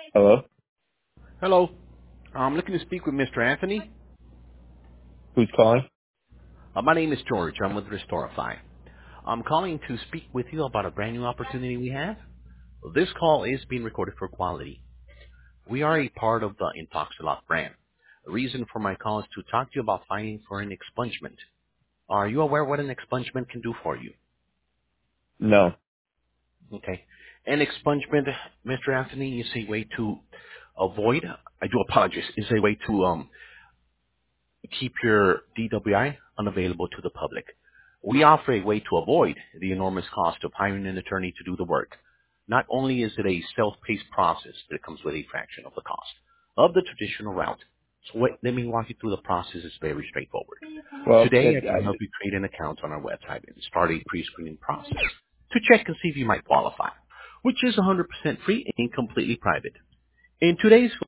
Hello? Hello. I'm looking to speak with Mr. Anthony. Who's calling? My name is George. I'm with Restorify. I'm calling to speak with you about a brand new opportunity we have. This call is being recorded for quality. We are a part of the Intoxilot brand. The reason for my call is to talk to you about fighting for an expungement. Are you aware what an expungement can do for you? No. Okay. An expungement, Mr. Anthony, is a way to avoid, I do apologize, is a way to keep your DWI unavailable to the public. We offer a way to avoid the enormous cost of hiring an attorney to do the work. Not only is it a self-paced process, but it comes with a fraction of the cost of the traditional route. So let me walk you through the process. It's very straightforward. Well, Today, I can help you create an account on our website and start a pre-screening process to check and see if you might qualify, which is 100% free and completely private. In today's